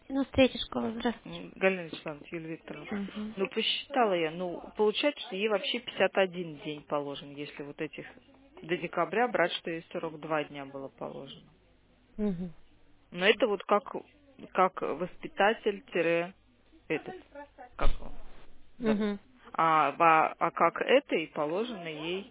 Ну, с третьей школы, здравствуйте. Галина Вячеславовна, Юлия Викторовна. Угу. Ну, посчитала я, получается, что ей вообще 51 день положен, если вот этих до декабря брать, что ей 42 дня было положено. Угу. Но это вот как воспитатель этот, как он, да. Угу. А как это и положено ей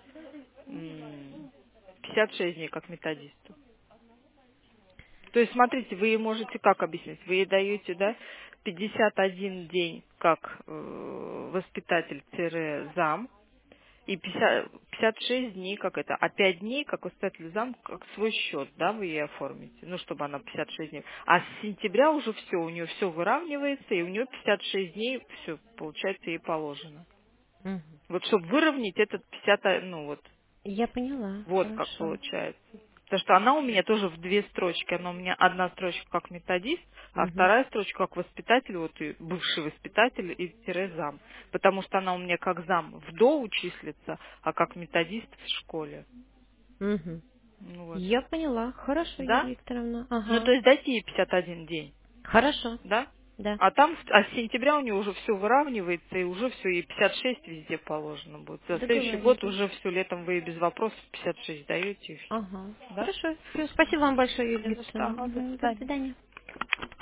56 дней как методисту. То есть, смотрите, вы ей можете как объяснить? Вы ей даете, да, 51 день как воспитатель-зам, и 56 дней как это, а 5 дней как воспитатель-зам, как свой счет, да, вы ей оформите, ну, чтобы она 56 дней. А с сентября уже все, у нее все выравнивается, и у нее 56 дней, все, получается, ей положено. Угу. Вот, чтобы выровнять этот 50, ну, вот, Я поняла, вот как хорошо. получается. Потому что она у меня тоже в две строчки. Она у меня одна строчка как методист, а Угу. вторая строчка как воспитатель, вот и бывший воспитатель и зам. Потому что она у меня как зам в ДОУ числится, а как методист в школе. Угу. Ну вот. Я поняла, хорошо, Да? Юлия Викторовна. Ну то Ага. есть дайте ей 51 день. Хорошо, Да? да. А там, с сентября у нее уже все выравнивается, и уже все, ей 56 везде положено будет. За следующий год Договорились. уже все летом вы ей без вопросов 56 даете, и все. Ага. Да? Хорошо. Всё, спасибо вам большое, Юлия Не за что. Викторовна. Ага, до Мгм. До свидания. свидания.